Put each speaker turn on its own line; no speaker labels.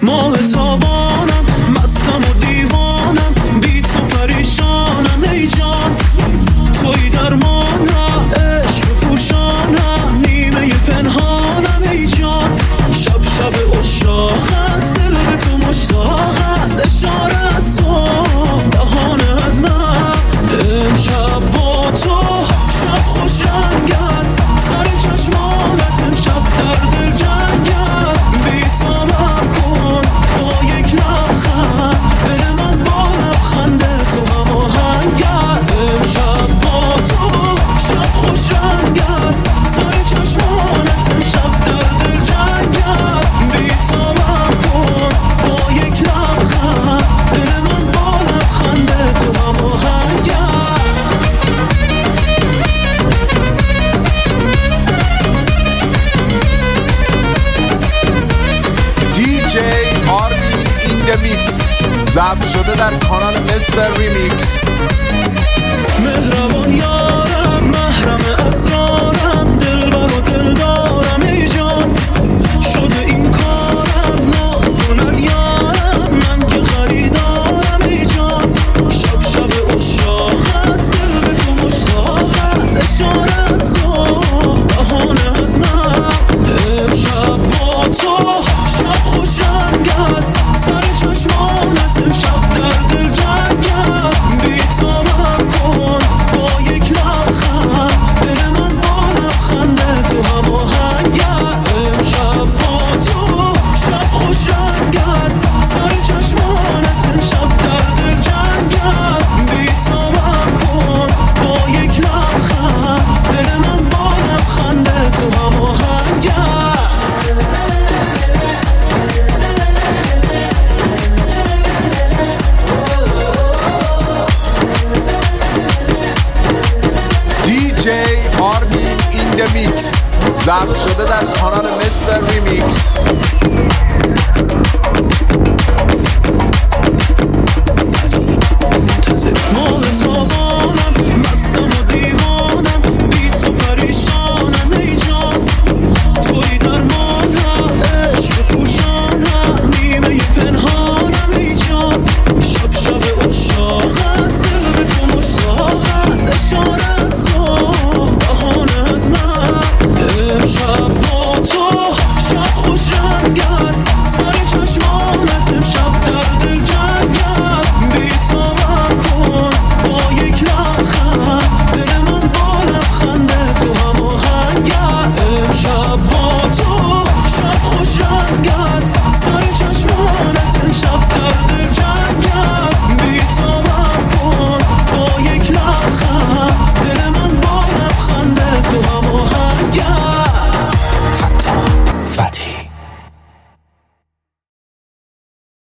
ماه تابانم، مستم و دیوانم، بی تو پریشانم ای جان. توی درمانم، عشق پوشانم، نیمه پنهانم ای جان. شب شب عشاق است، دل به تو مشتاق است، اشاره از تو بهانه از من. امشب با تو شب خوش رنگ است، سر چشمانت امشب در دل جنگ است. بی تابم کن با یک لبخند، دل من با لبخند تو هماهنگ است. امشب با تو شب خوش رنگ است، سر چشمانت امشب در دل جنگ است. بی تابم کن با یک لبخند، دل من با لبخند تو هماهنگ است.
DJ آرمین این د میکس ضبط شده در کانال مستر ریمیکس.
مهربان یارم، محرم اسرارم، دلبر و دلدارم ای جان. شده این کارم، ناز کند یارم، من که خریدارم ای جان. شب شب عشاق است، دل به تو مشتاق است، اشاره از تو بهانه از من. امشب با تو شب خوش رنگ است، سر چشمانت امشب در دل جنگ است. بی تابم کن با یک لبخند، دل من با لبخند تو هماهنگ است. امشب با تو شب خوش رنگ است، سر چشمانت امشب در دل جنگ است. بی تابم کن با یک لبخند، دل من با لبخند تو هماهنگ است.
DJ آرمین این د میکس ضبط شده در کانال مستر ریمیکس.